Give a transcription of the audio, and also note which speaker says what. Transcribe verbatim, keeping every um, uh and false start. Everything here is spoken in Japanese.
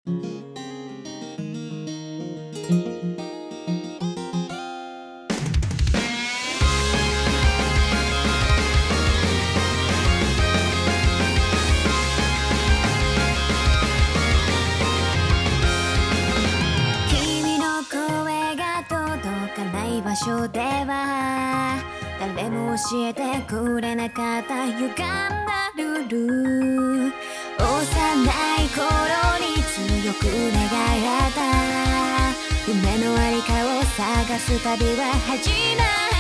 Speaker 1: 場所では誰も教えてくれなかった歪んだルール、幼い頃に強く願った夢のありかを探す旅は始まる。